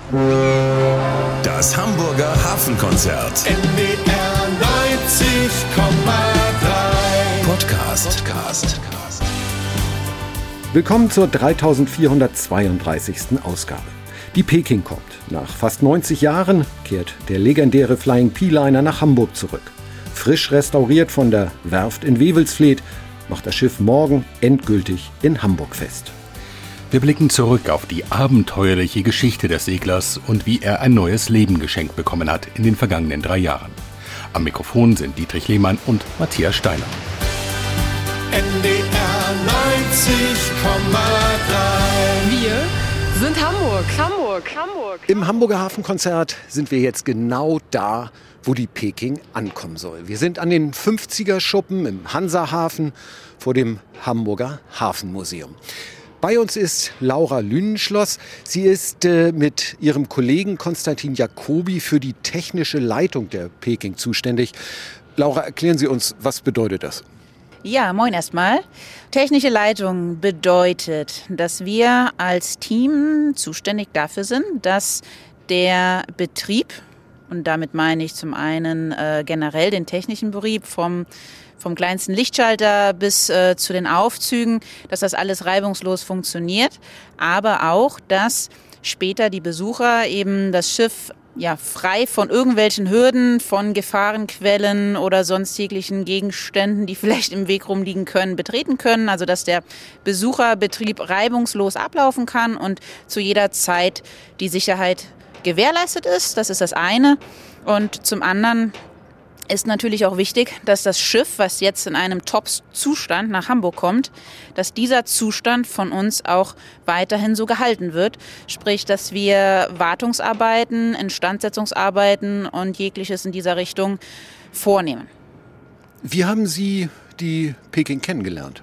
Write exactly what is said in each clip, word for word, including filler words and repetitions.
Das Hamburger Hafenkonzert. N D R neunzig Komma drei Podcast. Podcast. Willkommen zur dreitausendvierhundertzweiunddreißigsten Ausgabe. Die Peking kommt. Nach fast neunzig Jahren kehrt der legendäre Flying P-Liner nach Hamburg zurück. Frisch restauriert von der Werft in Wewelsfleth macht das Schiff morgen endgültig in Hamburg fest. Wir blicken zurück auf die abenteuerliche Geschichte des Seglers und wie er ein neues Leben geschenkt bekommen hat in den vergangenen drei Jahren. Am Mikrofon sind Dietrich Lehmann und Matthias Steiner. N D R neunzig Komma drei. Wir sind Hamburg, Hamburg, Hamburg. Im Hamburger Hafenkonzert sind wir jetzt genau da, wo die Peking ankommen soll. Wir sind an den fünfziger-Schuppen im Hansahafen vor dem Hamburger Hafenmuseum. Bei uns ist Laura Lünenschloss. Sie ist äh, mit ihrem Kollegen Konstantin Jacobi für die technische Leitung der Peking zuständig. Laura, erklären Sie uns, was bedeutet das? Ja, moin erstmal. Technische Leitung bedeutet, dass wir als Team zuständig dafür sind, dass der Betrieb, und damit meine ich zum einen äh, generell den technischen Betrieb vom, vom kleinsten Lichtschalter bis äh, zu den Aufzügen, dass das alles reibungslos funktioniert, aber auch, dass später die Besucher eben das Schiff ja frei von irgendwelchen Hürden, von Gefahrenquellen oder sonst jeglichen Gegenständen, die vielleicht im Weg rumliegen können, betreten können. Also dass der Besucherbetrieb reibungslos ablaufen kann und zu jeder Zeit die Sicherheit gewährleistet ist. Das ist das eine. Und zum anderen ist natürlich auch wichtig, dass das Schiff, was jetzt in einem Top-Zustand nach Hamburg kommt, dass dieser Zustand von uns auch weiterhin so gehalten wird. Sprich, dass wir Wartungsarbeiten, Instandsetzungsarbeiten und jegliches in dieser Richtung vornehmen. Wie haben Sie die Peking kennengelernt?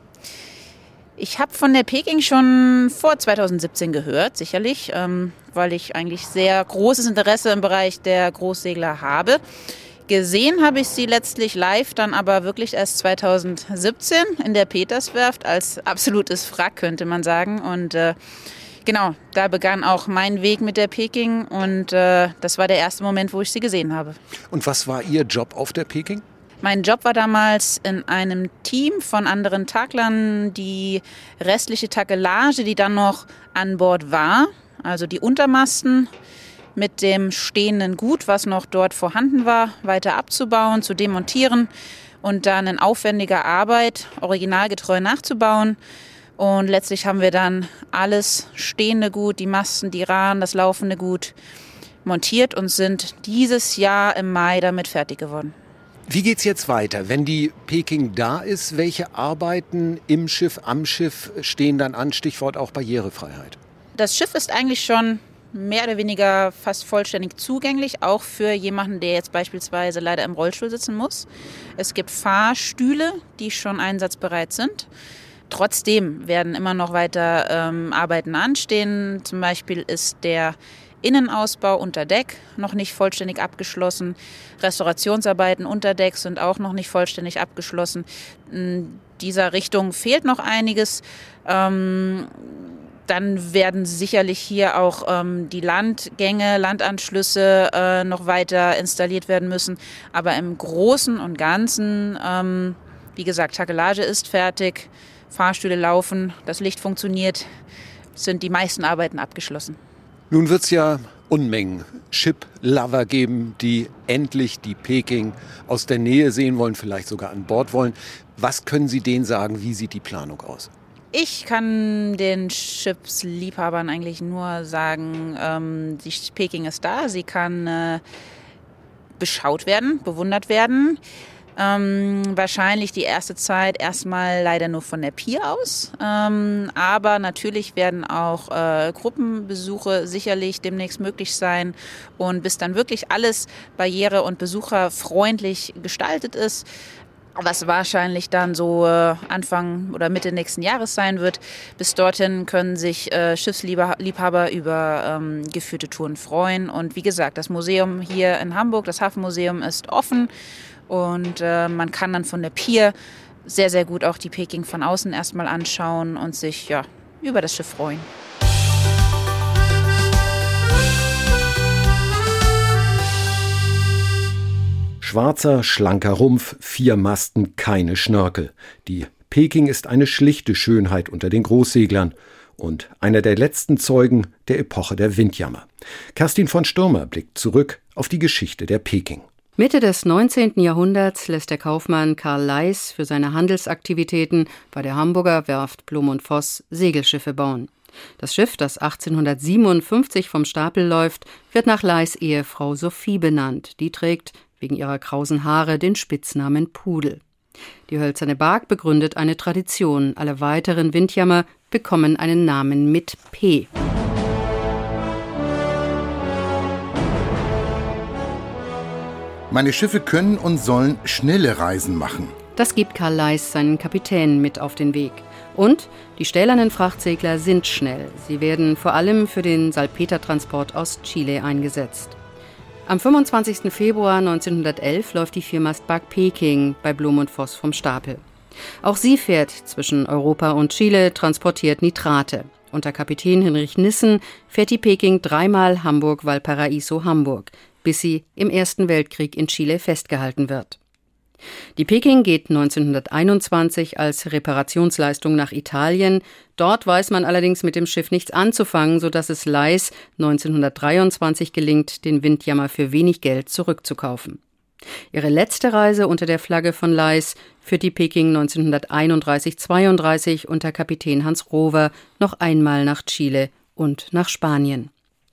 Ich habe von der Peking schon vor zweitausendsiebzehn gehört, sicherlich, ähm, weil ich eigentlich sehr großes Interesse im Bereich der Großsegler habe. Gesehen habe ich sie letztlich live dann aber wirklich erst zweitausendsiebzehn in der Peterswerft als absolutes Wrack, könnte man sagen. Und äh, genau, da begann auch mein Weg mit der Peking und äh, das war der erste Moment, wo ich sie gesehen habe. Und was war Ihr Job auf der Peking? Mein Job war damals in einem Team von anderen Taklern die restliche Takelage, die dann noch an Bord war, also die Untermasten mit dem stehenden Gut, was noch dort vorhanden war, weiter abzubauen, zu demontieren und dann in aufwendiger Arbeit originalgetreu nachzubauen. Und letztlich haben wir dann alles stehende Gut, die Masten, die Rahen, das laufende Gut montiert und sind dieses Jahr im Mai damit fertig geworden. Wie geht's jetzt weiter? Wenn die Peking da ist, welche Arbeiten im Schiff, am Schiff stehen dann an? Stichwort auch Barrierefreiheit. Das Schiff ist eigentlich schon mehr oder weniger fast vollständig zugänglich, auch für jemanden, der jetzt beispielsweise leider im Rollstuhl sitzen muss. Es gibt Fahrstühle, die schon einsatzbereit sind. Trotzdem werden immer noch weiter ähm, Arbeiten anstehen. Zum Beispiel ist der Innenausbau unter Deck noch nicht vollständig abgeschlossen. Restaurationsarbeiten unter Deck sind auch noch nicht vollständig abgeschlossen. In dieser Richtung fehlt noch einiges. Ähm, dann werden sicherlich hier auch ähm, die Landgänge, Landanschlüsse äh, noch weiter installiert werden müssen. Aber im Großen und Ganzen, ähm, wie gesagt, Takelage ist fertig, Fahrstühle laufen, das Licht funktioniert, sind die meisten Arbeiten abgeschlossen. Nun wird es ja Unmengen Ship-Lover geben, die endlich die Peking aus der Nähe sehen wollen, vielleicht sogar an Bord wollen. Was können Sie denen sagen? Wie sieht die Planung aus? Ich kann den Schiffsliebhabern eigentlich nur sagen, ähm, die Peking ist da. Sie kann äh, beschaut werden, bewundert werden. Ähm, wahrscheinlich die erste Zeit erstmal leider nur von der Pier aus. Ähm, aber natürlich werden auch äh, Gruppenbesuche sicherlich demnächst möglich sein. Und bis dann wirklich alles barriere- und besucherfreundlich gestaltet ist, was wahrscheinlich dann so äh, Anfang oder Mitte nächsten Jahres sein wird. Bis dorthin können sich äh, Schiffsliebhaber über ähm, geführte Touren freuen. Und wie gesagt, das Museum hier in Hamburg, das Hafenmuseum, ist offen. Und äh, man kann dann von der Pier sehr, sehr gut auch die Peking von außen erstmal anschauen und sich ja über das Schiff freuen. Schwarzer, schlanker Rumpf, vier Masten, keine Schnörkel. Die Peking ist eine schlichte Schönheit unter den Großseglern und einer der letzten Zeugen der Epoche der Windjammer. Kerstin von Stürmer blickt zurück auf die Geschichte der Peking. Mitte des neunzehnten Jahrhunderts lässt der Kaufmann Karl Leis für seine Handelsaktivitäten bei der Hamburger Werft Blom und Voss Segelschiffe bauen. Das Schiff, das achtzehnhundertsiebenundfünfzig vom Stapel läuft, wird nach Leis' Ehefrau Sophie benannt. Die trägt wegen ihrer krausen Haare den Spitznamen Pudel. Die hölzerne Bark begründet eine Tradition. Alle weiteren Windjammer bekommen einen Namen mit P. Meine Schiffe können und sollen schnelle Reisen machen. Das gibt Karl Leis seinen Kapitänen mit auf den Weg. Und die stählernen Frachtsegler sind schnell. Sie werden vor allem für den Salpetertransport aus Chile eingesetzt. Am fünfundzwanzigsten Februar neunzehnhundertelf läuft die Viermastbark Peking bei Blom und Voss vom Stapel. Auch sie fährt zwischen Europa und Chile, transportiert Nitrate. Unter Kapitän Hinrich Nissen fährt die Peking dreimal Hamburg-Valparaiso-Hamburg, bis sie im Ersten Weltkrieg in Chile festgehalten wird. Die Peking geht neunzehnhunderteinundzwanzig als Reparationsleistung nach Italien. Dort weiß man allerdings mit dem Schiff nichts anzufangen, sodass es Leis neunzehnhundertdreiundzwanzig gelingt, den Windjammer für wenig Geld zurückzukaufen. Ihre letzte Reise unter der Flagge von Leis führt die Peking neunzehnhunderteinunddreißig zweiunddreißig unter Kapitän Hans Rover noch einmal nach Chile und nach Spanien.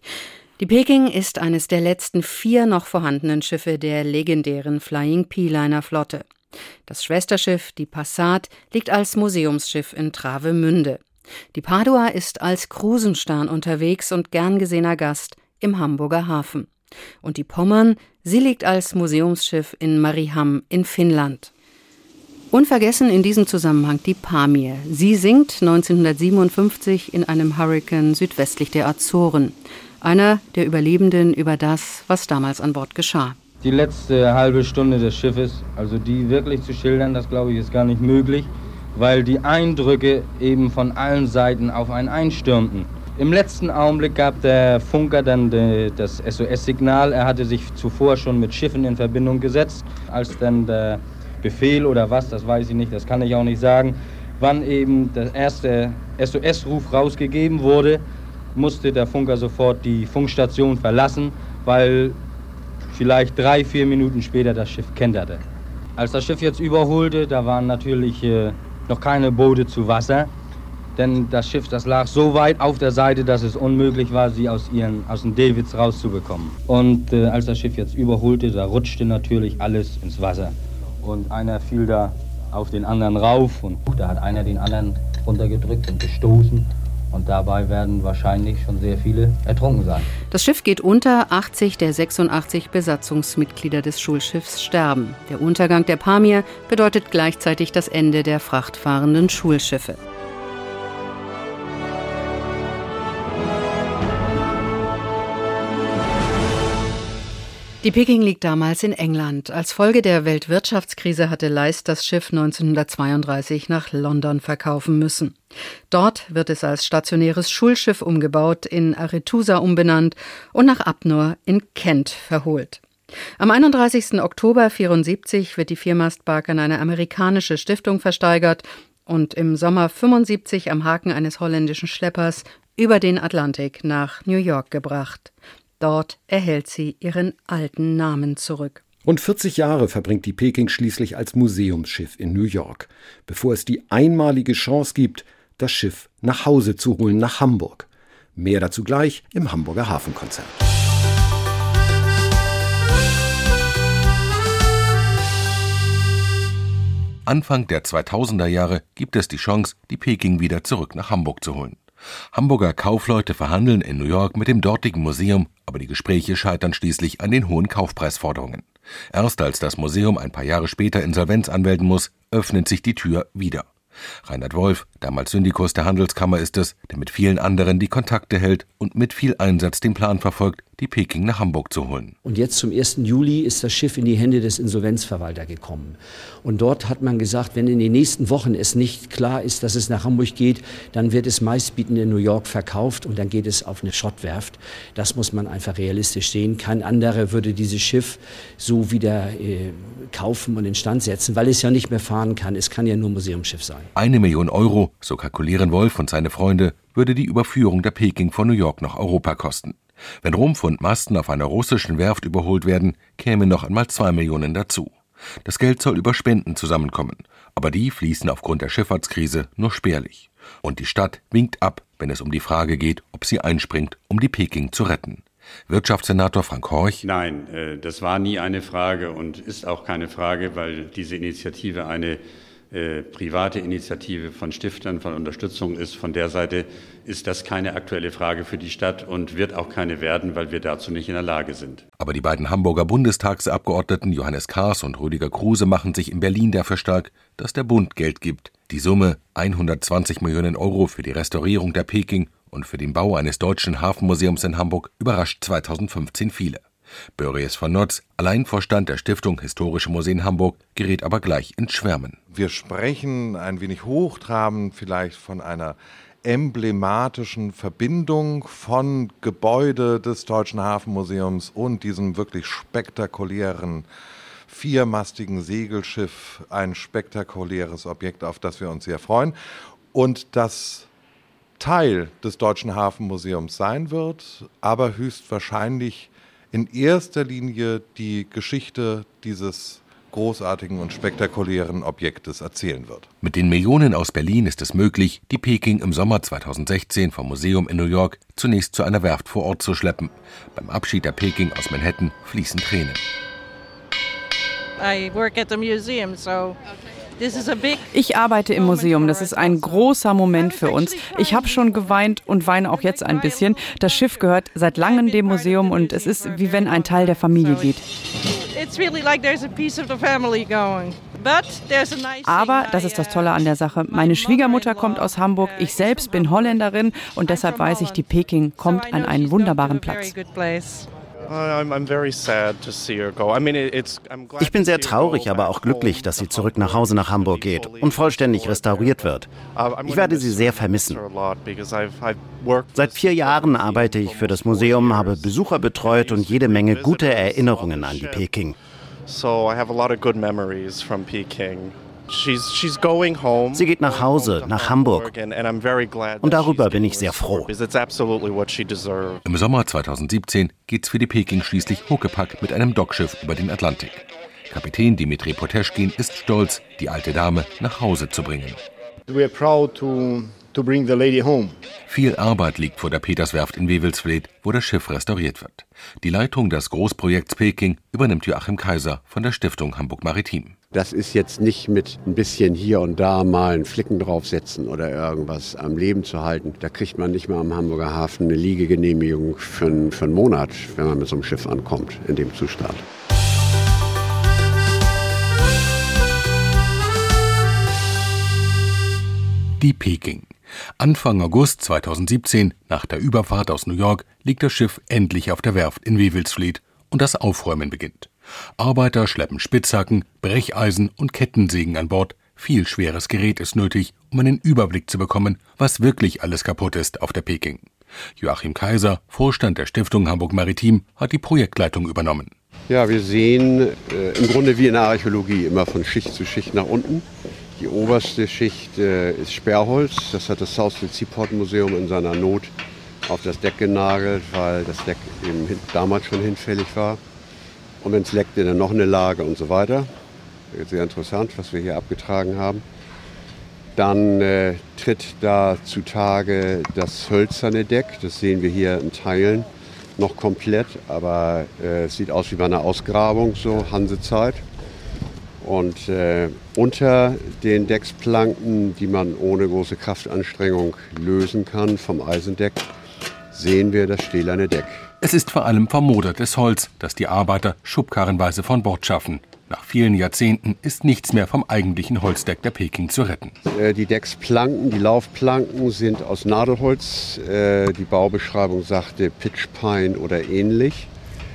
Die Peking ist eines der letzten vier noch vorhandenen Schiffe der legendären Flying P-Liner-Flotte. Das Schwesterschiff, die Passat, liegt als Museumsschiff in Travemünde. Die Padua ist als Krusenstern unterwegs und gern gesehener Gast im Hamburger Hafen. Und die Pommern, sie liegt als Museumsschiff in Mariehamn in Finnland. Unvergessen in diesem Zusammenhang die Pamir. Sie sinkt neunzehnhundertsiebenundfünfzig in einem Hurrikan südwestlich der Azoren. Einer der Überlebenden über das, was damals an Bord geschah. Die letzte halbe Stunde des Schiffes, also die wirklich zu schildern, das glaube ich ist gar nicht möglich, weil die Eindrücke eben von allen Seiten auf einen einstürmten. Im letzten Augenblick gab der Funker dann de, das S O S-Signal. Er hatte sich zuvor schon mit Schiffen in Verbindung gesetzt. Als dann der Befehl oder was, das weiß ich nicht, das kann ich auch nicht sagen, wann eben der erste S O S-Ruf rausgegeben wurde, musste der Funker sofort die Funkstation verlassen, weil vielleicht drei, vier Minuten später das Schiff kenterte. Als das Schiff jetzt überholte, da waren natürlich äh, noch keine Boote zu Wasser, denn das Schiff, das lag so weit auf der Seite, dass es unmöglich war, sie aus, ihren, aus den Davits rauszubekommen. Und äh, als das Schiff jetzt überholte, da rutschte natürlich alles ins Wasser. Und einer fiel da auf den anderen rauf und da hat einer den anderen runtergedrückt und gestoßen. Und dabei werden wahrscheinlich schon sehr viele ertrunken sein. Das Schiff geht unter, achtzig der sechsundachtzig Besatzungsmitglieder des Schulschiffs sterben. Der Untergang der Pamir bedeutet gleichzeitig das Ende der frachtfahrenden Schulschiffe. Die Peking liegt damals in England. Als Folge der Weltwirtschaftskrise hatte Leis das Schiff neunzehnhundertzweiunddreißig nach London verkaufen müssen. Dort wird es als stationäres Schulschiff umgebaut, in Arethusa umbenannt und nach Abnor in Kent verholt. Am einunddreißigsten Oktober vierundsiebzig wird die Viermastbark an eine amerikanische Stiftung versteigert und im Sommer fünfundsiebzig am Haken eines holländischen Schleppers über den Atlantik nach New York gebracht. Dort erhält sie ihren alten Namen zurück. Rund vierzig Jahre verbringt die Peking schließlich als Museumsschiff in New York, bevor es die einmalige Chance gibt, das Schiff nach Hause zu holen, nach Hamburg. Mehr dazu gleich im Hamburger Hafenkonzert. Anfang der zweitausender Jahre gibt es die Chance, die Peking wieder zurück nach Hamburg zu holen. Hamburger Kaufleute verhandeln in New York mit dem dortigen Museum, aber die Gespräche scheitern schließlich an den hohen Kaufpreisforderungen. Erst als das Museum ein paar Jahre später Insolvenz anmelden muss, öffnet sich die Tür wieder. Reinhard Wolf, damals Syndikus der Handelskammer, ist es, der mit vielen anderen die Kontakte hält und mit viel Einsatz den Plan verfolgt, die Peking nach Hamburg zu holen. Und jetzt zum ersten Juli ist das Schiff in die Hände des Insolvenzverwalters gekommen. Und dort hat man gesagt, wenn in den nächsten Wochen es nicht klar ist, dass es nach Hamburg geht, dann wird es meistbietend in New York verkauft und dann geht es auf eine Schrottwerft. Das muss man einfach realistisch sehen. Kein anderer würde dieses Schiff so wieder äh, kaufen und instand setzen, weil es ja nicht mehr fahren kann. Es kann ja nur Museumsschiff sein. Eine Million Euro, so kalkulieren Wolf und seine Freunde, würde die Überführung der Peking von New York nach Europa kosten. Wenn Rumpf und Masten auf einer russischen Werft überholt werden, kämen noch einmal zwei Millionen dazu. Das Geld soll über Spenden zusammenkommen, aber die fließen aufgrund der Schifffahrtskrise nur spärlich. Und die Stadt winkt ab, wenn es um die Frage geht, ob sie einspringt, um die Peking zu retten. Wirtschaftssenator Frank Horch: Nein, das war nie eine Frage und ist auch keine Frage, weil diese Initiative eine äh, private Initiative von Stiftern, von Unterstützung ist. Von der Seite ist das keine aktuelle Frage für die Stadt und wird auch keine werden, weil wir dazu nicht in der Lage sind. Aber die beiden Hamburger Bundestagsabgeordneten Johannes Kahrs und Rüdiger Kruse machen sich in Berlin dafür stark, dass der Bund Geld gibt. Die Summe hundertzwanzig Millionen Euro für die Restaurierung der Peking und für den Bau eines deutschen Hafenmuseums in Hamburg überrascht zweitausendfünfzehn viele. Börries von Notz, Alleinvorstand der Stiftung Historische Museen Hamburg, gerät aber gleich ins Schwärmen. Wir sprechen ein wenig hochtrabend vielleicht von einer emblematischen Verbindung von Gebäude des Deutschen Hafenmuseums und diesem wirklich spektakulären viermastigen Segelschiff, ein spektakuläres Objekt, auf das wir uns sehr freuen. Und das Teil des Deutschen Hafenmuseums sein wird, aber höchstwahrscheinlich in erster Linie die Geschichte dieses großartigen und spektakulären Objektes erzählen wird. Mit den Millionen aus Berlin ist es möglich, die Peking im Sommer zweitausendsechzehn vom Museum in New York zunächst zu einer Werft vor Ort zu schleppen. Beim Abschied der Peking aus Manhattan fließen Tränen. I work at the museum, so Ich arbeite im Museum, das ist ein großer Moment für uns. Ich habe schon geweint und weine auch jetzt ein bisschen. Das Schiff gehört seit langem dem Museum und es ist, wie wenn ein Teil der Familie geht. Aber, das ist das Tolle an der Sache, meine Schwiegermutter kommt aus Hamburg, ich selbst bin Holländerin und deshalb weiß ich, die Peking kommt an einen wunderbaren Platz. Ich bin sehr traurig, aber auch glücklich, dass sie zurück nach Hause nach Hamburg geht und vollständig restauriert wird. Ich werde sie sehr vermissen. Seit vier Jahren arbeite ich für das Museum, habe Besucher betreut und jede Menge gute Erinnerungen an die Peking. Sie geht nach Hause, nach Hamburg. Und darüber bin ich sehr froh. Im Sommer zweitausendsiebzehn geht's für die Peking schließlich huckepack mit einem Dockschiff über den Atlantik. Kapitän Dimitri Poteschkin ist stolz, die alte Dame nach Hause zu bringen. We are proud to to bring the lady home. Viel Arbeit liegt vor der Peterswerft in Wewelsfleth, wo das Schiff restauriert wird. Die Leitung des Großprojekts Peking übernimmt Joachim Kaiser von der Stiftung Hamburg Maritim. Das ist jetzt nicht mit ein bisschen hier und da mal einen Flicken draufsetzen oder irgendwas am Leben zu halten. Da kriegt man nicht mal am Hamburger Hafen eine Liegegenehmigung für, für einen Monat, wenn man mit so einem Schiff ankommt, in dem Zustand. Die Peking. Anfang August zweitausendsiebzehn, nach der Überfahrt aus New York, liegt das Schiff endlich auf der Werft in Wewelsfleth und das Aufräumen beginnt. Arbeiter schleppen Spitzhacken, Brecheisen und Kettensägen an Bord. Viel schweres Gerät ist nötig, um einen Überblick zu bekommen, was wirklich alles kaputt ist auf der Peking. Joachim Kaiser, Vorstand der Stiftung Hamburg Maritim, hat die Projektleitung übernommen. Ja, wir sehen äh, im Grunde wie in der Archäologie immer von Schicht zu Schicht nach unten. Die oberste Schicht äh, ist Sperrholz. Das hat das Southfield Seaport Museum in seiner Not auf das Deck genagelt, weil das Deck eben hin, damals schon hinfällig war. Und wenn es leckte, dann noch eine Lage und so weiter. Sehr interessant, was wir hier abgetragen haben. Dann äh, tritt da zutage das hölzerne Deck. Das sehen wir hier in Teilen noch komplett, aber äh, es sieht aus wie bei einer Ausgrabung, so Hansezeit. Und äh, unter den Decksplanken, die man ohne große Kraftanstrengung lösen kann vom Eisendeck, sehen wir das stählerne Deck. Es ist vor allem vermodertes Holz, das die Arbeiter schubkarrenweise von Bord schaffen. Nach vielen Jahrzehnten ist nichts mehr vom eigentlichen Holzdeck der Peking zu retten. Die Decksplanken, die Laufplanken sind aus Nadelholz. Die Baubeschreibung sagte Pitch Pine oder ähnlich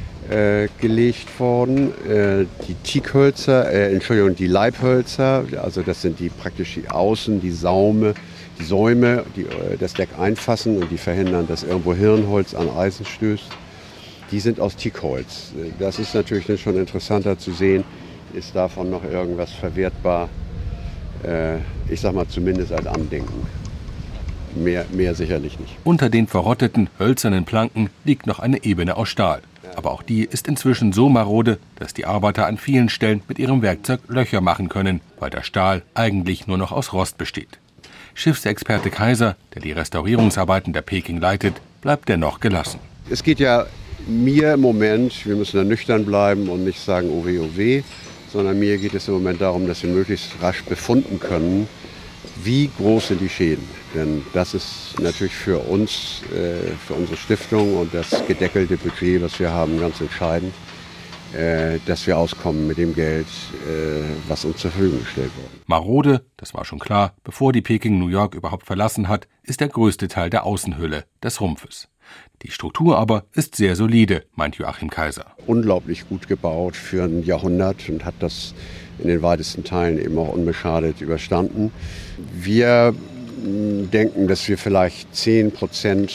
gelegt worden. Die Teakhölzer, äh, Entschuldigung, die Leibhölzer, also das sind die praktisch die Außen, die Saume, die Säume, die das Deck einfassen und die verhindern, dass irgendwo Hirnholz an Eisen stößt. Die sind aus Teakholz. Das ist natürlich schon interessanter zu sehen. Ist davon noch irgendwas verwertbar? Äh, ich sag mal zumindest als Andenken. Mehr, mehr sicherlich nicht. Unter den verrotteten, hölzernen Planken liegt noch eine Ebene aus Stahl. Aber auch die ist inzwischen so marode, dass die Arbeiter an vielen Stellen mit ihrem Werkzeug Löcher machen können, weil der Stahl eigentlich nur noch aus Rost besteht. Schiffsexperte Kaiser, der die Restaurierungsarbeiten der Peking leitet, bleibt dennoch gelassen. Es geht ja mir im Moment, wir müssen da nüchtern bleiben und nicht sagen oh weh, oh weh, sondern mir geht es im Moment darum, dass wir möglichst rasch befunden können, wie groß sind die Schäden. Denn das ist natürlich für uns, äh, für unsere Stiftung und das gedeckelte Budget, was wir haben, ganz entscheidend, äh, dass wir auskommen mit dem Geld, äh, was uns zur Verfügung gestellt wurde. Marode, das war schon klar, bevor die Peking New York überhaupt verlassen hat, ist der größte Teil der Außenhülle, des Rumpfes. Die Struktur aber ist sehr solide, meint Joachim Kaiser. Unglaublich gut gebaut für ein Jahrhundert und hat das in den weitesten Teilen eben auch unbeschadet überstanden. Wir denken, dass wir vielleicht zehn Prozent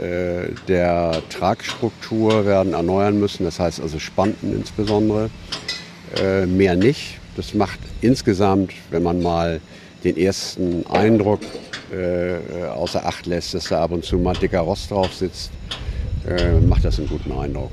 der Tragstruktur werden erneuern müssen, das heißt also Spanten insbesondere, mehr nicht. Das macht insgesamt, wenn man mal den ersten Eindruck äh, außer Acht lässt, dass da ab und zu mal dicker Rost drauf sitzt, äh, macht das einen guten Eindruck.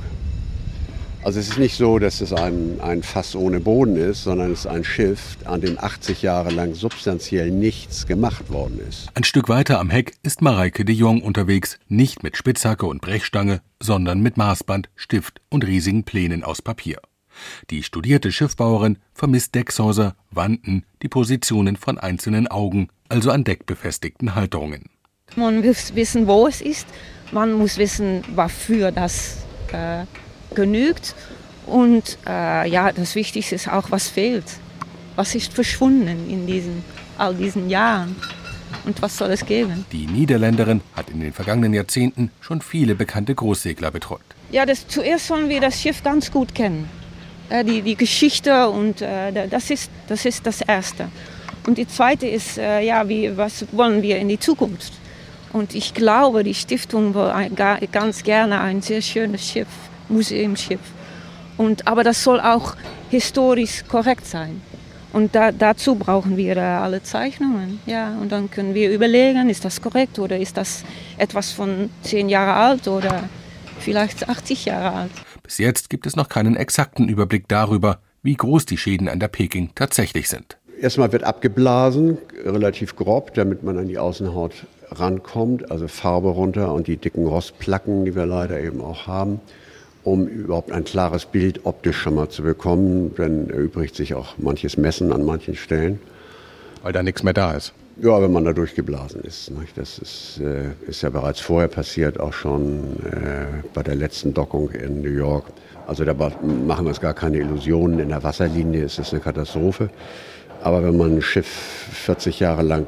Also es ist nicht so, dass es ein, ein Fass ohne Boden ist, sondern es ist ein Schiff, an dem achtzig Jahre lang substanziell nichts gemacht worden ist. Ein Stück weiter am Heck ist Mareike de Jong unterwegs, nicht mit Spitzhacke und Brechstange, sondern mit Maßband, Stift und riesigen Plänen aus Papier. Die studierte Schiffbauerin vermisst Deckshäuser, Wanten, die Positionen von einzelnen Augen, also an deckbefestigten Halterungen. Man muss wissen, wo es ist, man muss wissen, wofür das äh, genügt und äh, ja, das Wichtigste ist auch, was fehlt. Was ist verschwunden in diesen, all diesen Jahren und was soll es geben? Die Niederländerin hat in den vergangenen Jahrzehnten schon viele bekannte Großsegler betreut. Ja, das, zuerst wollen wir das Schiff ganz gut kennen. Die, die Geschichte und äh, das, ist, das ist das Erste. Und die Zweite ist, äh, ja, wie, was wollen wir in die Zukunft? Und ich glaube, die Stiftung will ein, gar, ganz gerne ein sehr schönes Schiff, Museumsschiff. Und, aber das soll auch historisch korrekt sein. Und da, dazu brauchen wir äh, alle Zeichnungen. Ja, und dann können wir überlegen, ist das korrekt oder ist das etwas von zehn Jahre alt oder vielleicht achtzig Jahre alt. Bis jetzt gibt es noch keinen exakten Überblick darüber, wie groß die Schäden an der Peking tatsächlich sind. Erstmal wird abgeblasen, relativ grob, damit man an die Außenhaut rankommt, also Farbe runter und die dicken Rostplacken, die wir leider eben auch haben, um überhaupt ein klares Bild optisch schon mal zu bekommen. Dann erübrigt sich auch manches Messen an manchen Stellen. Weil da nichts mehr da ist. Ja, wenn man da durchgeblasen ist. Das ist, äh, ist ja bereits vorher passiert, auch schon äh, bei der letzten Dockung in New York. Also da machen wir uns gar keine Illusionen. In der Wasserlinie ist es eine Katastrophe. Aber wenn man ein Schiff vierzig Jahre lang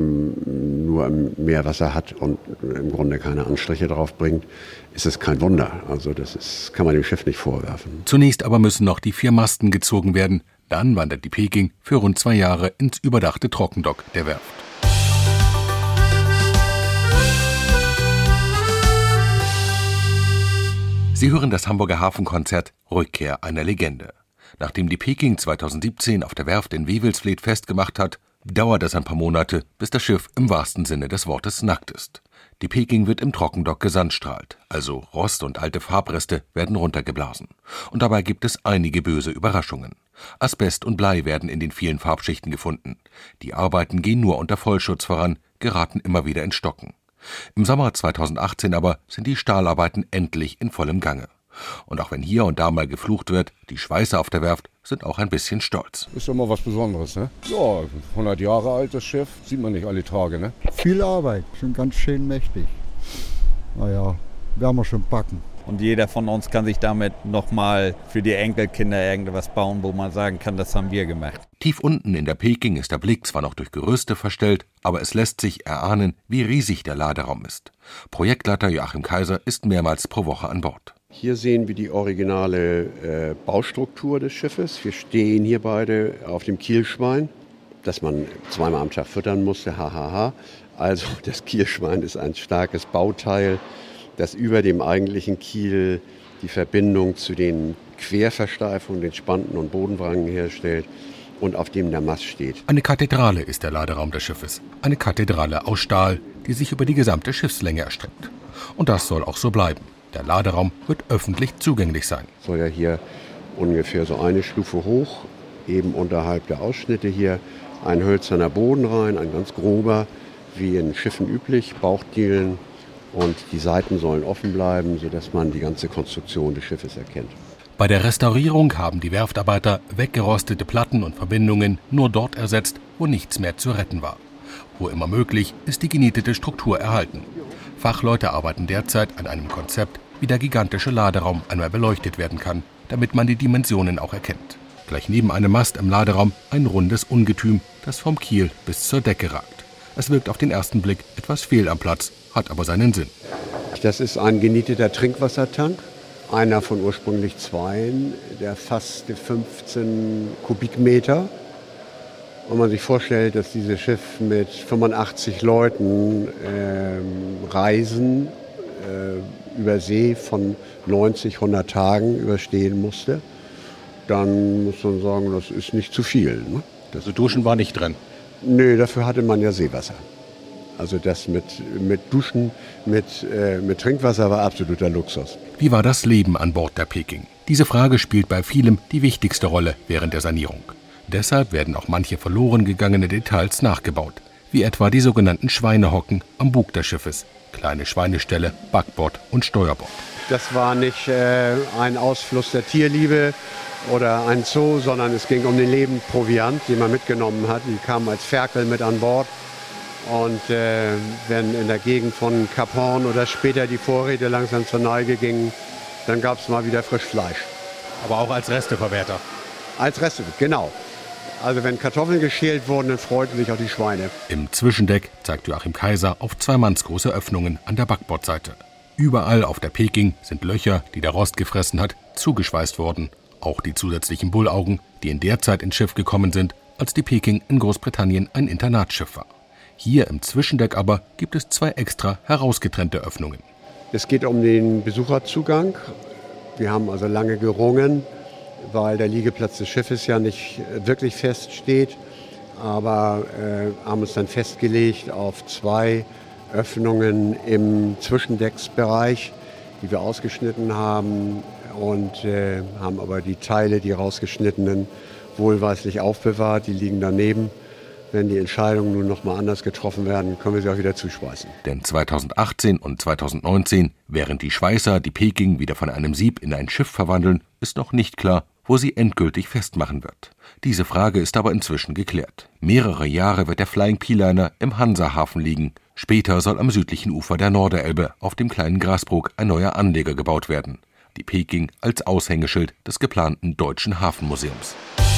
eben nur im Meerwasser hat und im Grunde keine Anstriche drauf bringt, ist es kein Wunder. Also das ist, kann man dem Schiff nicht vorwerfen. Zunächst aber müssen noch die vier Masten gezogen werden. Dann wandert die Peking für rund zwei Jahre ins überdachte Trockendock der Werft. Sie hören das Hamburger Hafenkonzert Rückkehr einer Legende. Nachdem die Peking zweitausendsiebzehn auf der Werft in Wewelsfleth festgemacht hat, dauert es ein paar Monate, bis das Schiff im wahrsten Sinne des Wortes nackt ist. Die Peking wird im Trockendock gesandstrahlt, also Rost und alte Farbreste werden runtergeblasen. Und dabei gibt es einige böse Überraschungen. Asbest und Blei werden in den vielen Farbschichten gefunden. Die Arbeiten gehen nur unter Vollschutz voran, geraten immer wieder ins Stocken. Im Sommer zweitausendachtzehn aber sind die Stahlarbeiten endlich in vollem Gange. Und auch wenn hier und da mal geflucht wird, die Schweißer auf der Werft sind auch ein bisschen stolz. Ist doch mal was Besonderes, ne? Ja, hundert Jahre altes Schiff, sieht man nicht alle Tage, ne? Viel Arbeit, schon ganz schön mächtig. Naja, werden wir schon packen. Und jeder von uns kann sich damit nochmal für die Enkelkinder irgendwas bauen, wo man sagen kann, das haben wir gemacht. Tief unten in der Peking ist der Blick zwar noch durch Gerüste verstellt, aber es lässt sich erahnen, wie riesig der Laderaum ist. Projektleiter Joachim Kaiser ist mehrmals pro Woche an Bord. Hier sehen wir die originale äh, Baustruktur des Schiffes. Wir stehen hier beide auf dem Kielschwein, das man zweimal am Tag füttern musste, hahaha. Also das Kielschwein ist ein starkes Bauteil, das über dem eigentlichen Kiel die Verbindung zu den Querversteifungen, den Spanten und Bodenwrangen herstellt und auf dem der Mast steht. Eine Kathedrale ist der Laderaum des Schiffes. Eine Kathedrale aus Stahl, die sich über die gesamte Schiffslänge erstreckt. Und das soll auch so bleiben. Der Laderaum wird öffentlich zugänglich sein. Soll ja hier ungefähr so eine Stufe hoch, eben unterhalb der Ausschnitte hier, ein hölzerner Boden rein, ein ganz grober, wie in Schiffen üblich, Bauchdielen. Und die Seiten sollen offen bleiben, sodass man die ganze Konstruktion des Schiffes erkennt. Bei der Restaurierung haben die Werftarbeiter weggerostete Platten und Verbindungen nur dort ersetzt, wo nichts mehr zu retten war. Wo immer möglich, ist die genietete Struktur erhalten. Fachleute arbeiten derzeit an einem Konzept, wie der gigantische Laderaum einmal beleuchtet werden kann, damit man die Dimensionen auch erkennt. Gleich neben einem Mast im Laderaum ein rundes Ungetüm, das vom Kiel bis zur Decke ragt. Es wirkt auf den ersten Blick etwas fehl am Platz, hat aber seinen Sinn. Das ist ein genieteter Trinkwassertank, einer von ursprünglich zweien, der fasste fünfzehn Kubikmeter. Wenn man sich vorstellt, dass dieses Schiff mit fünfundachtzig Leuten äh, Reisen äh, über See von neunzig, hundert Tagen überstehen musste, dann muss man sagen, das ist nicht zu viel. Ne? Also Duschen war nicht drin? Nö, dafür hatte man ja Seewasser. Also das mit, mit Duschen, mit, äh, mit Trinkwasser war absoluter Luxus. Wie war das Leben an Bord der Peking? Diese Frage spielt bei vielem die wichtigste Rolle während der Sanierung. Deshalb werden auch manche verloren gegangene Details nachgebaut, wie etwa die sogenannten Schweinehocken am Bug des Schiffes, kleine Schweineställe, Backbord und Steuerbord. Das war nicht äh, ein Ausfluss der Tierliebe oder ein Zoo, sondern es ging um den Lebendproviant, den man mitgenommen hat. Die kamen als Ferkel mit an Bord. Und äh, wenn in der Gegend von Kap Horn oder später die Vorräte langsam zur Neige gingen, dann gab es mal wieder frisch Fleisch. Aber auch als Resteverwerter? Als Reste, genau. Also wenn Kartoffeln geschält wurden, dann freuten sich auch die Schweine. Im Zwischendeck zeigt Joachim Kaiser auf zwei mannsgroße Öffnungen an der Backbordseite. Überall auf der Peking sind Löcher, die der Rost gefressen hat, zugeschweißt worden. Auch die zusätzlichen Bullaugen, die in der Zeit ins Schiff gekommen sind, als die Peking in Großbritannien ein Internatsschiff war. Hier im Zwischendeck aber gibt es zwei extra herausgetrennte Öffnungen. Es geht um den Besucherzugang. Wir haben also lange gerungen, weil der Liegeplatz des Schiffes ja nicht wirklich feststeht. Aber äh, haben uns dann festgelegt auf zwei Öffnungen im Zwischendecksbereich, die wir ausgeschnitten haben. Und äh, haben aber die Teile, die rausgeschnittenen, wohlweislich aufbewahrt. Die liegen daneben. Wenn die Entscheidungen nun noch mal anders getroffen werden, können wir sie auch wieder zuschweißen. Denn zweitausendachtzehn und zweitausendneunzehn, während die Schweißer die Peking wieder von einem Sieb in ein Schiff verwandeln, ist noch nicht klar, wo sie endgültig festmachen wird. Diese Frage ist aber inzwischen geklärt. Mehrere Jahre wird der Flying P-Liner im Hansa-Hafen liegen. Später soll am südlichen Ufer der Norderelbe auf dem kleinen Grasbrook ein neuer Anleger gebaut werden. Die Peking als Aushängeschild des geplanten Deutschen Hafenmuseums.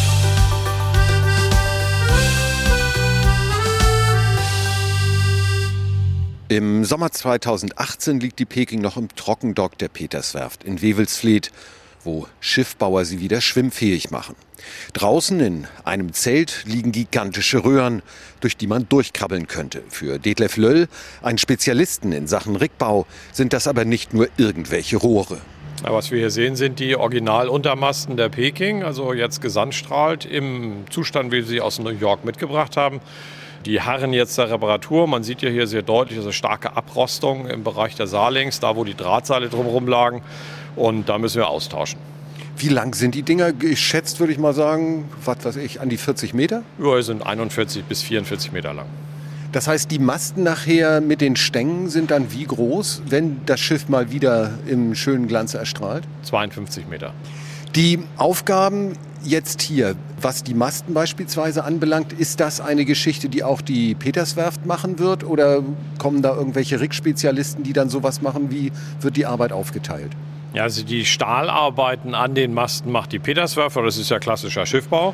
Im Sommer zweitausendachtzehn liegt die Peking noch im Trockendock der Peterswerft in Wewelsfleth, wo Schiffbauer sie wieder schwimmfähig machen. Draußen in einem Zelt liegen gigantische Röhren, durch die man durchkrabbeln könnte. Für Detlef Löll, einen Spezialisten in Sachen Rigbau, sind das aber nicht nur irgendwelche Rohre. Was wir hier sehen, sind die Originaluntermasten der Peking, also jetzt gesandstrahlt im Zustand, wie wir sie aus New York mitgebracht haben. Die harren jetzt der Reparatur. Man sieht ja hier sehr deutlich, also starke Abrostung im Bereich der Salings, da wo die Drahtseile drumherum lagen. Und da müssen wir austauschen. Wie lang sind die Dinger? Geschätzt würde ich mal sagen, was weiß ich, an die vierzig Meter? Ja, die sind einundvierzig bis vierundvierzig Meter lang. Das heißt, die Masten nachher mit den Stängen sind dann wie groß, wenn das Schiff mal wieder im schönen Glanz erstrahlt? zweiundfünfzig Meter. Die Aufgaben jetzt hier, was die Masten beispielsweise anbelangt, ist das eine Geschichte, die auch die Peterswerft machen wird? Oder kommen da irgendwelche Rigspezialisten, die dann sowas machen? Wie wird die Arbeit aufgeteilt? Ja, also die Stahlarbeiten an den Masten macht die Peterswerft, das ist ja klassischer Schiffbau.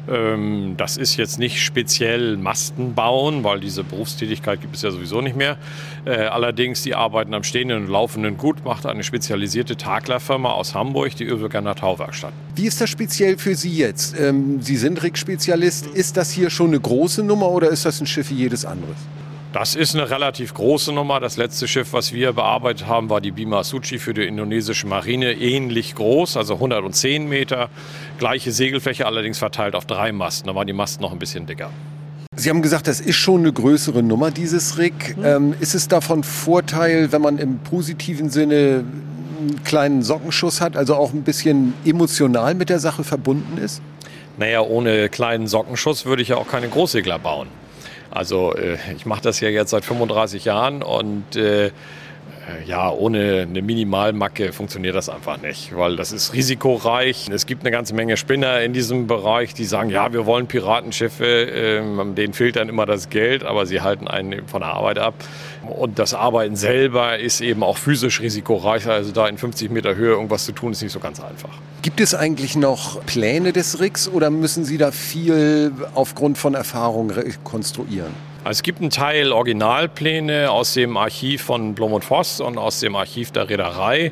Das ist jetzt nicht speziell Masten bauen, weil diese Berufstätigkeit gibt es ja sowieso nicht mehr. Allerdings die Arbeiten am stehenden und laufenden Gut macht eine spezialisierte Taklerfirma aus Hamburg, die Övelgerner Tauwerkstatt. Wie ist das speziell für Sie jetzt? Sie sind Rigspezialist. Ist das hier schon eine große Nummer oder ist das ein Schiff wie jedes andere? Das ist eine relativ große Nummer. Das letzte Schiff, was wir bearbeitet haben, war die Bima Suci für die indonesische Marine. Ähnlich groß, also hundertzehn Meter. Gleiche Segelfläche, allerdings verteilt auf drei Masten. Da waren die Masten noch ein bisschen dicker. Sie haben gesagt, das ist schon eine größere Nummer, dieses Rig. Mhm. Ähm, ist es davon Vorteil, wenn man im positiven Sinne einen kleinen Sockenschuss hat, also auch ein bisschen emotional mit der Sache verbunden ist? Naja, ohne kleinen Sockenschuss würde ich ja auch keine Großsegler bauen. Also äh, ich mache das ja jetzt seit fünfunddreißig Jahren und äh, ja, ohne eine Minimalmacke funktioniert das einfach nicht, weil das ist risikoreich. Es gibt eine ganze Menge Spinner in diesem Bereich, die sagen, ja, wir wollen Piratenschiffe, ähm, denen fehlt dann immer das Geld, aber sie halten einen eben von der Arbeit ab. Und das Arbeiten selber ist eben auch physisch risikoreicher, also da in fünfzig Meter Höhe irgendwas zu tun, ist nicht so ganz einfach. Gibt es eigentlich noch Pläne des Rigs oder müssen Sie da viel aufgrund von Erfahrung rekonstruieren? Also es gibt einen Teil Originalpläne aus dem Archiv von Blom und Voss und aus dem Archiv der Reederei.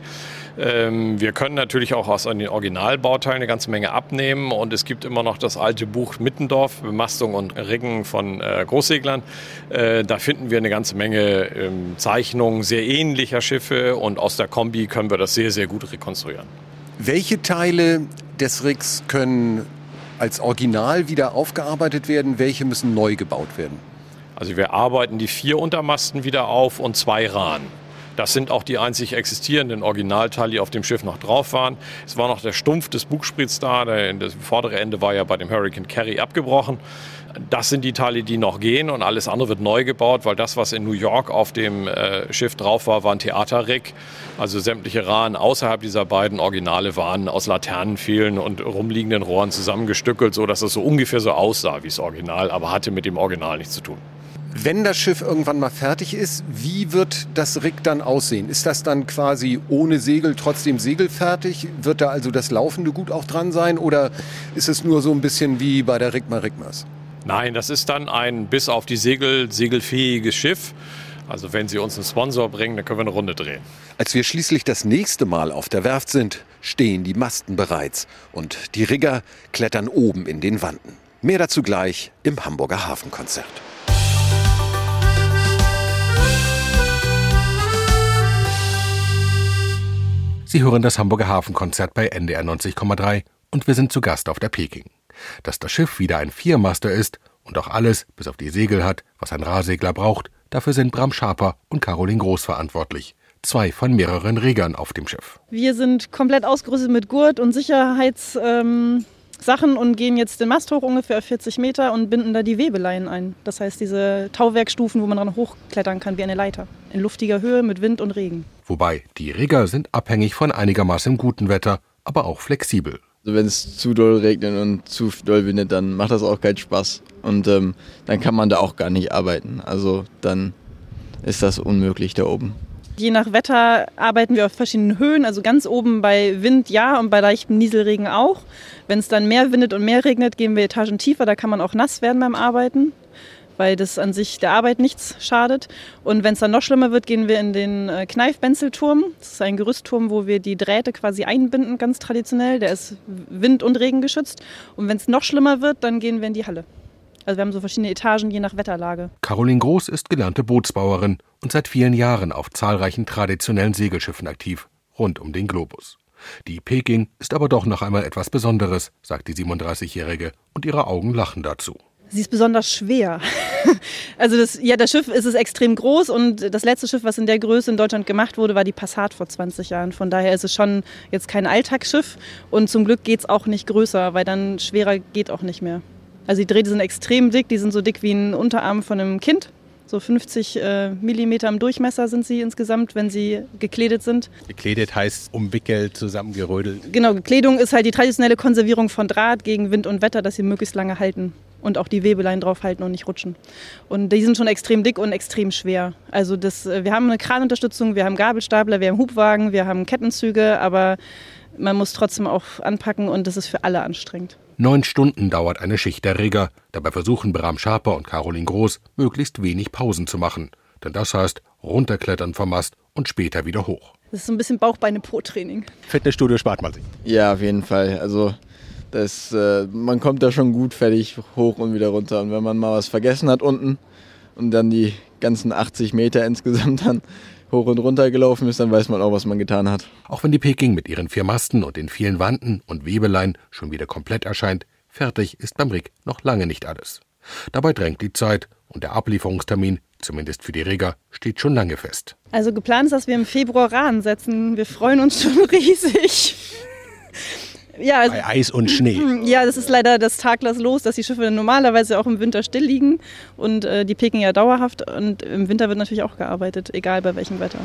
Wir können natürlich auch aus den Originalbauteilen eine ganze Menge abnehmen und es gibt immer noch das alte Buch Mittendorf, Bemastung und Riggen von Großseglern. Da finden wir eine ganze Menge Zeichnungen sehr ähnlicher Schiffe und aus der Kombi können wir das sehr, sehr gut rekonstruieren. Welche Teile des Rigs können als Original wieder aufgearbeitet werden? Welche müssen neu gebaut werden? Also wir arbeiten die vier Untermasten wieder auf und zwei Rahn. Das sind auch die einzig existierenden Originalteile, die auf dem Schiff noch drauf waren. Es war noch der Stumpf des Bugspritts da. Das vordere Ende war ja bei dem Hurricane Carry abgebrochen. Das sind die Teile, die noch gehen und alles andere wird neu gebaut, weil das, was in New York auf dem äh, Schiff drauf war, war ein Theaterrig. Also sämtliche Rahen außerhalb dieser beiden Originale waren aus Laternenpfählen und rumliegenden Rohren zusammengestückelt, sodass es so ungefähr so aussah wie das Original, aber hatte mit dem Original nichts zu tun. Wenn das Schiff irgendwann mal fertig ist, wie wird das Rig dann aussehen? Ist das dann quasi ohne Segel trotzdem segelfertig? Wird da also das laufende Gut auch dran sein? Oder ist es nur so ein bisschen wie bei der Rigma Rigmas? Nein, das ist dann ein bis auf die Segel segelfähiges Schiff. Also wenn Sie uns einen Sponsor bringen, dann können wir eine Runde drehen. Als wir schließlich das nächste Mal auf der Werft sind, stehen die Masten bereits. Und die Rigger klettern oben in den Wanten. Mehr dazu gleich im Hamburger Hafenkonzert. Sie hören das Hamburger Hafenkonzert bei N D R neunzig Komma drei und wir sind zu Gast auf der Peking. Dass das Schiff wieder ein Viermaster ist und auch alles, bis auf die Segel hat, was ein Rahsegler braucht, dafür sind Bram Schaper und Caroline Groß verantwortlich. Zwei von mehreren Riggern auf dem Schiff. Wir sind komplett ausgerüstet mit Gurt und Sicherheitssachen ähm, und gehen jetzt den Mast hoch ungefähr vierzig Meter und binden da die Webeleien ein. Das heißt diese Tauwerkstufen, wo man dran hochklettern kann wie eine Leiter. In luftiger Höhe mit Wind und Regen. Wobei die Rigger sind abhängig von einigermaßen gutem Wetter, aber auch flexibel. Also wenn es zu doll regnet und zu doll windet, dann macht das auch keinen Spaß. Und ähm, dann kann man da auch gar nicht arbeiten. Also dann ist das unmöglich da oben. Je nach Wetter arbeiten wir auf verschiedenen Höhen. Also ganz oben bei Wind ja und bei leichtem Nieselregen auch. Wenn es dann mehr windet und mehr regnet, gehen wir Etagen tiefer. Da kann man auch nass werden beim Arbeiten, weil das an sich der Arbeit nichts schadet. Und wenn es dann noch schlimmer wird, gehen wir in den Kneif-Benzelturm. Das ist ein Gerüstturm, wo wir die Drähte quasi einbinden, ganz traditionell. Der ist wind- und regengeschützt. Und wenn es noch schlimmer wird, dann gehen wir in die Halle. Also wir haben so verschiedene Etagen, je nach Wetterlage. Caroline Groß ist gelernte Bootsbauerin und seit vielen Jahren auf zahlreichen traditionellen Segelschiffen aktiv, rund um den Globus. Die Peking ist aber doch noch einmal etwas Besonderes, sagt die siebenunddreißigjährige und ihre Augen lachen dazu. Sie ist besonders schwer. Also das, ja, das Schiff ist es extrem groß und das letzte Schiff, was in der Größe in Deutschland gemacht wurde, war die Passat vor zwanzig Jahren. Von daher ist es schon jetzt kein Alltagsschiff und zum Glück geht es auch nicht größer, weil dann schwerer geht auch nicht mehr. Also die Drähte sind extrem dick, die sind so dick wie ein Unterarm von einem Kind So fünfzig äh, Millimeter im Durchmesser sind sie insgesamt, wenn sie gekledet sind. Gekledet heißt umwickelt, zusammengerödelt. Genau, Gekledung ist halt die traditionelle Konservierung von Draht gegen Wind und Wetter, dass sie möglichst lange halten und auch die Webeleien drauf halten und nicht rutschen. Und die sind schon extrem dick und extrem schwer. Also das, wir haben eine Kranunterstützung, wir haben Gabelstapler, wir haben Hubwagen, wir haben Kettenzüge, aber man muss trotzdem auch anpacken und das ist für alle anstrengend. Neun Stunden dauert eine Schicht der Rigger. Dabei versuchen Bram Schaper und Caroline Groß, möglichst wenig Pausen zu machen. Denn das heißt, runterklettern vom Mast und später wieder hoch. Das ist so ein bisschen Bauchbeine-Po-Training. Fitnessstudio spart man sich. Ja, auf jeden Fall. Also das, äh, man kommt da schon gut fertig hoch und wieder runter. Und wenn man mal was vergessen hat unten und dann die ganzen achtzig Meter insgesamt dann hoch und runter gelaufen ist, dann weiß man auch, was man getan hat. Auch wenn die Peking mit ihren vier Masten und den vielen Wanten und Webeleien schon wieder komplett erscheint, fertig ist beim Rig noch lange nicht alles. Dabei drängt die Zeit und der Ablieferungstermin, zumindest für die Rigger, steht schon lange fest. Also geplant ist, dass wir im Februar Rahn setzen. Wir freuen uns schon riesig. Ja, also, bei Eis und Schnee. Ja, das ist leider das Taglass los, dass die Schiffe normalerweise auch im Winter still liegen und äh, die Peking ja dauerhaft. Und im Winter wird natürlich auch gearbeitet, egal bei welchem Wetter.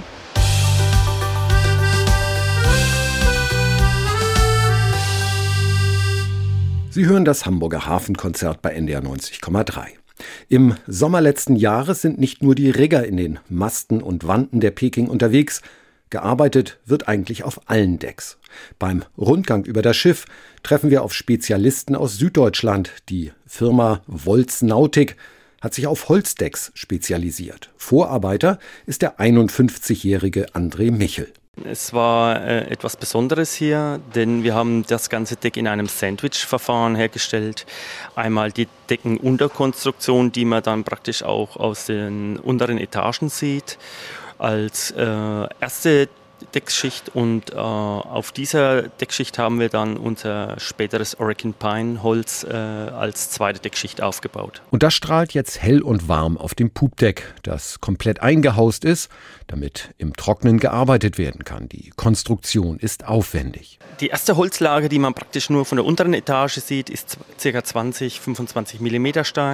Sie hören das Hamburger Hafenkonzert bei N D R neunzig Komma drei. Im Sommer letzten Jahres sind nicht nur die Rigger in den Masten und Wanten der Peking unterwegs. Gearbeitet wird eigentlich auf allen Decks. Beim Rundgang über das Schiff treffen wir auf Spezialisten aus Süddeutschland. Die Firma Wolz Nautik hat sich auf Holzdecks spezialisiert. Vorarbeiter ist der einundfünfzigjährige André Michel. Es war äh, etwas Besonderes hier, denn wir haben das ganze Deck in einem Sandwich-Verfahren hergestellt. Einmal die Deckenunterkonstruktion, die man dann praktisch auch aus den unteren Etagen sieht, als äh, erste Deckschicht, und äh, auf dieser Deckschicht haben wir dann unser späteres Oregon Pine Holz äh, als zweite Deckschicht aufgebaut. Und das strahlt jetzt hell und warm auf dem Pupdeck, das komplett eingehaust ist, damit im Trocknen gearbeitet werden kann. Die Konstruktion ist aufwendig. Die erste Holzlage, die man praktisch nur von der unteren Etage sieht, ist ca. zwanzig, fünfundzwanzig Millimeter stark.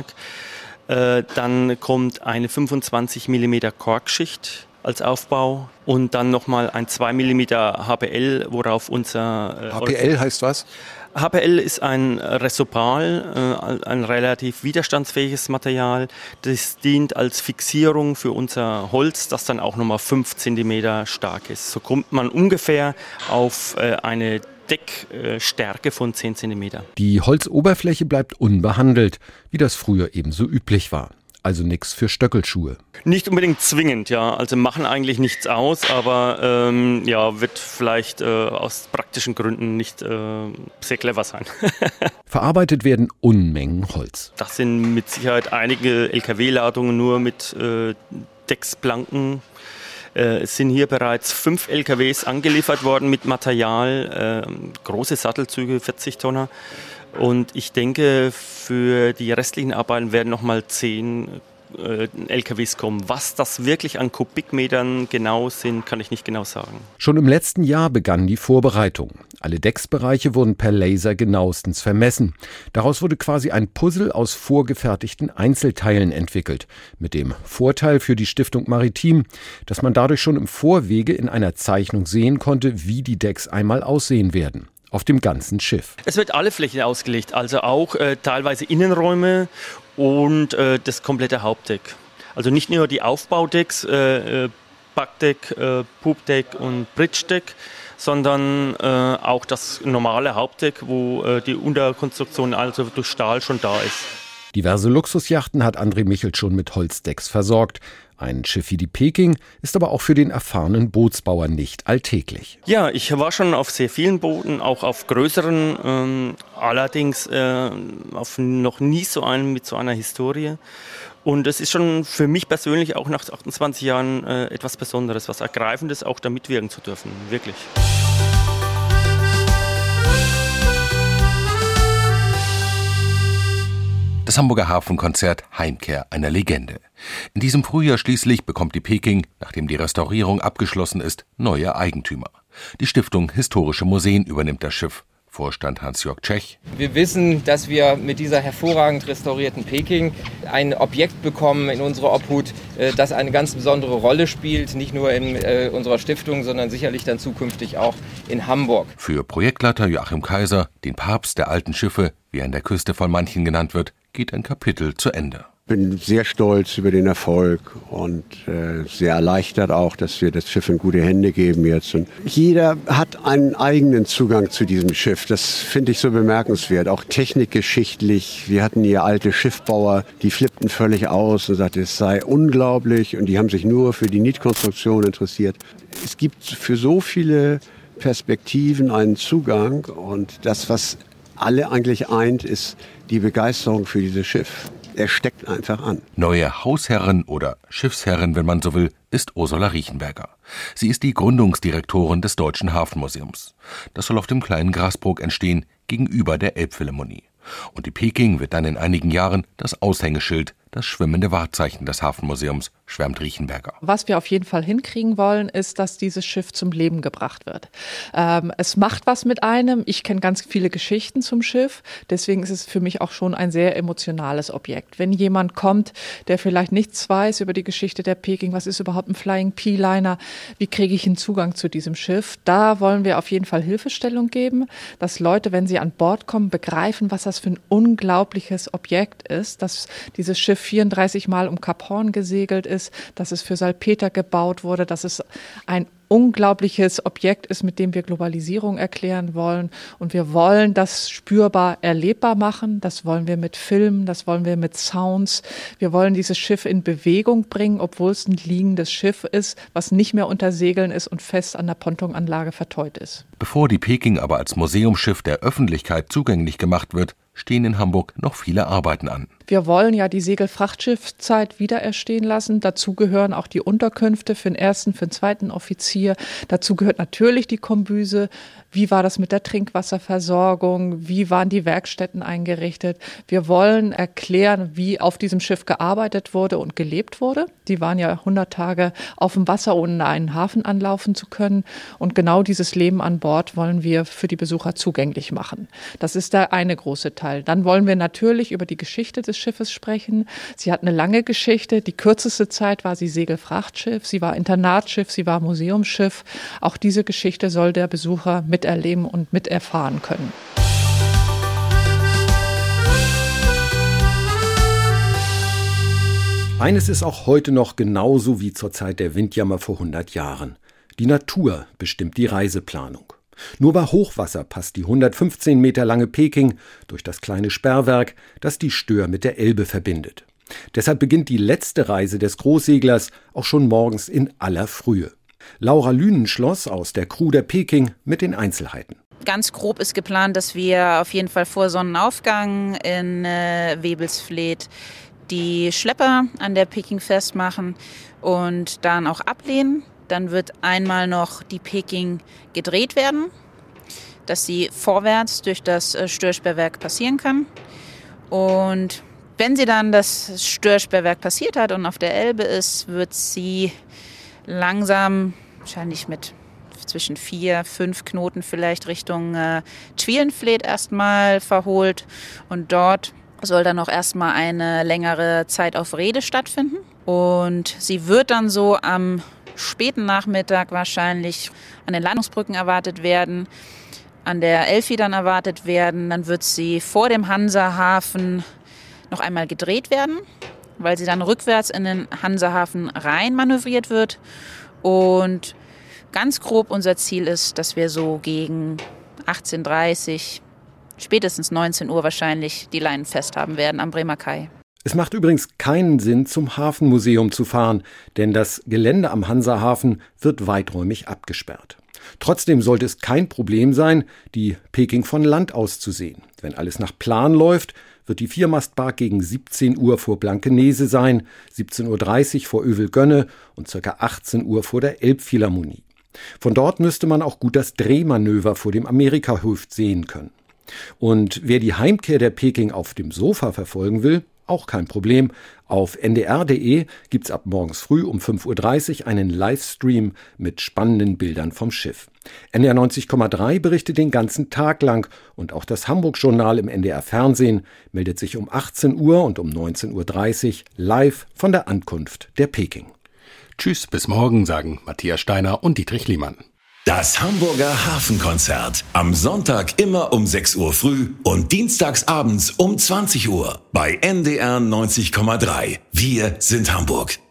Äh, dann kommt eine fünfundzwanzig Millimeter Korkschicht als Aufbau und dann nochmal ein zwei Millimeter H P L, worauf unser... Äh, H P L heißt was? H P L ist ein Resopal, äh, ein relativ widerstandsfähiges Material. Das dient als Fixierung für unser Holz, das dann auch nochmal fünf Zentimeter stark ist. So kommt man ungefähr auf äh, eine Deckstärke von zehn Zentimeter. Die Holzoberfläche bleibt unbehandelt, wie das früher ebenso üblich war. Also nichts für Stöckelschuhe. Nicht unbedingt zwingend, ja. Also machen eigentlich nichts aus, aber ähm, ja, wird vielleicht äh, aus praktischen Gründen nicht äh, sehr clever sein. Verarbeitet werden Unmengen Holz. Das sind mit Sicherheit einige L K W-Ladungen nur mit äh, Decksplanken. Äh, es sind hier bereits fünf L K Ws angeliefert worden mit Material, äh, große Sattelzüge, vierzig Tonner. Und ich denke, für die restlichen Arbeiten werden nochmal zehn äh, L K Ws kommen. Was das wirklich an Kubikmetern genau sind, kann ich nicht genau sagen. Schon im letzten Jahr begann die Vorbereitung. Alle Decksbereiche wurden per Laser genauestens vermessen. Daraus wurde quasi ein Puzzle aus vorgefertigten Einzelteilen entwickelt. Mit dem Vorteil für die Stiftung Maritim, dass man dadurch schon im Vorwege in einer Zeichnung sehen konnte, wie die Decks einmal aussehen werden. Auf dem ganzen Schiff. Es wird alle Fläche ausgelegt, also auch äh, teilweise Innenräume und äh, das komplette Hauptdeck. Also nicht nur die Aufbaudecks, äh, Backdeck, äh, Pupdeck und Bridgedeck, sondern äh, auch das normale Hauptdeck, wo äh, die Unterkonstruktion also durch Stahl schon da ist. Diverse Luxusjachten hat André Michel schon mit Holzdecks versorgt. Ein Schiff wie die Peking ist aber auch für den erfahrenen Bootsbauer nicht alltäglich. Ja, ich war schon auf sehr vielen Booten, auch auf größeren, ähm, allerdings äh, auf noch nie so einen mit so einer Historie. Und es ist schon für mich persönlich auch nach achtundzwanzig Jahren äh, etwas Besonderes, was Ergreifendes, auch da mitwirken zu dürfen, wirklich. Das Hamburger Hafenkonzert Heimkehr einer Legende. In diesem Frühjahr schließlich bekommt die Peking, nachdem die Restaurierung abgeschlossen ist, neue Eigentümer. Die Stiftung Historische Museen übernimmt das Schiff. Vorstand Hans-Jörg Tschech. Wir wissen, dass wir mit dieser hervorragend restaurierten Peking ein Objekt bekommen in unserer Obhut, das eine ganz besondere Rolle spielt, nicht nur in äh, unserer Stiftung, sondern sicherlich dann zukünftig auch in Hamburg. Für Projektleiter Joachim Kaiser, den Papst der alten Schiffe, wie er an der Küste von manchen genannt wird, geht ein Kapitel zu Ende. Ich bin sehr stolz über den Erfolg und äh, sehr erleichtert auch, dass wir das Schiff in gute Hände geben jetzt. Und jeder hat einen eigenen Zugang zu diesem Schiff. Das finde ich so bemerkenswert, auch technikgeschichtlich. Wir hatten hier alte Schiffbauer, die flippten völlig aus und sagten, es sei unglaublich. Und die haben sich nur für die Nietkonstruktion interessiert. Es gibt für so viele Perspektiven einen Zugang. Und das, was alle eigentlich eint, ist die Begeisterung für dieses Schiff. Er steckt einfach an. Neue Hausherrin oder Schiffsherrin, wenn man so will, ist Ursula Riechenberger. Sie ist die Gründungsdirektorin des Deutschen Hafenmuseums. Das soll auf dem kleinen Grasbrook entstehen, gegenüber der Elbphilharmonie. Und die Peking wird dann in einigen Jahren das Aushängeschild, das schwimmende Wahrzeichen des Hafenmuseums, schwärmt Riechenberger. Was wir auf jeden Fall hinkriegen wollen, ist, dass dieses Schiff zum Leben gebracht wird. Ähm, es macht was mit einem. Ich kenne ganz viele Geschichten zum Schiff. Deswegen ist es für mich auch schon ein sehr emotionales Objekt. Wenn jemand kommt, der vielleicht nichts weiß über die Geschichte der Peking, was ist überhaupt ein Flying P-Liner, wie kriege ich einen Zugang zu diesem Schiff, da wollen wir auf jeden Fall Hilfestellung geben, dass Leute, wenn sie an Bord kommen, begreifen, was das für ein unglaubliches Objekt ist, dass dieses Schiff vierunddreißig Mal um Kap Horn gesegelt ist, dass es für Salpeter gebaut wurde, dass es ein unglaubliches Objekt ist, mit dem wir Globalisierung erklären wollen. Und wir wollen das spürbar erlebbar machen. Das wollen wir mit Filmen, das wollen wir mit Sounds. Wir wollen dieses Schiff in Bewegung bringen, obwohl es ein liegendes Schiff ist, was nicht mehr unter Segeln ist und fest an der Pontonanlage verteut ist. Bevor die Peking aber als Museumsschiff der Öffentlichkeit zugänglich gemacht wird, stehen in Hamburg noch viele Arbeiten an. Wir wollen ja die Segelfrachtschiffszeit wiedererstehen lassen. Dazu gehören auch die Unterkünfte für den ersten, für den zweiten Offizier. Dazu gehört natürlich die Kombüse. Wie war das mit der Trinkwasserversorgung? Wie waren die Werkstätten eingerichtet? Wir wollen erklären, wie auf diesem Schiff gearbeitet wurde und gelebt wurde. Die waren ja hundert Tage auf dem Wasser, ohne in einen Hafen anlaufen zu können. Und genau dieses Leben an Bord wollen wir für die Besucher zugänglich machen. Das ist der eine große Teil. Dann wollen wir natürlich über die Geschichte des Schiffes sprechen. Sie hat eine lange Geschichte. Die kürzeste Zeit war sie Segelfrachtschiff, sie war Internatsschiff, sie war Museumsschiff. Auch diese Geschichte soll der Besucher miterleben und miterfahren können. Eines ist auch heute noch genauso wie zur Zeit der Windjammer vor hundert Jahren. Die Natur bestimmt die Reiseplanung. Nur bei Hochwasser passt die hundertfünfzehn Meter lange Peking durch das kleine Sperrwerk, das die Stör mit der Elbe verbindet. Deshalb beginnt die letzte Reise des Großseglers auch schon morgens in aller Frühe. Laura Lünenschloss aus der Crew der Peking mit den Einzelheiten. Ganz grob ist geplant, dass wir auf jeden Fall vor Sonnenaufgang in äh, Webelsfleth die Schlepper an der Peking festmachen und dann auch ablehnen. Dann wird einmal noch die Peking gedreht werden, dass sie vorwärts durch das Störsperrwerk passieren kann. Und wenn sie dann das Störsperrwerk passiert hat und auf der Elbe ist, wird sie langsam, wahrscheinlich mit zwischen vier, fünf Knoten vielleicht Richtung äh, Tschwielenfleth erstmal verholt. Und dort soll dann auch erstmal eine längere Zeit auf Rede stattfinden. Und sie wird dann so am späten Nachmittag wahrscheinlich an den Landungsbrücken erwartet werden, an der Elfi dann erwartet werden. Dann wird sie vor dem Hansahafen noch einmal gedreht werden, weil sie dann rückwärts in den Hansahafen rein manövriert wird. Und ganz grob unser Ziel ist, dass wir so gegen achtzehn Uhr dreißig, spätestens neunzehn Uhr wahrscheinlich die Leinen fest haben werden am Bremer Kai. Es macht übrigens keinen Sinn, zum Hafenmuseum zu fahren, denn das Gelände am Hansahafen wird weiträumig abgesperrt. Trotzdem sollte es kein Problem sein, die Peking von Land aus zu sehen. Wenn alles nach Plan läuft, wird die Viermastbark gegen siebzehn Uhr vor Blankenese sein, siebzehn Uhr dreißig vor Övelgönne und ca. achtzehn Uhr vor der Elbphilharmonie. Von dort müsste man auch gut das Drehmanöver vor dem Amerika-Höft sehen können. Und wer die Heimkehr der Peking auf dem Sofa verfolgen will, auch kein Problem. Auf N D R punkt de gibt's ab morgens früh um fünf Uhr dreißig einen Livestream mit spannenden Bildern vom Schiff. N D R neunzig Komma drei berichtet den ganzen Tag lang und auch das Hamburg-Journal im N D R Fernsehen meldet sich um achtzehn Uhr und um neunzehn Uhr dreißig live von der Ankunft der Peking. Tschüss, bis morgen, sagen Matthias Steiner und Dietrich Liemann. Das Hamburger Hafenkonzert. Am Sonntag immer um sechs Uhr früh und dienstags abends um zwanzig Uhr bei N D R neunzig Komma drei. Wir sind Hamburg.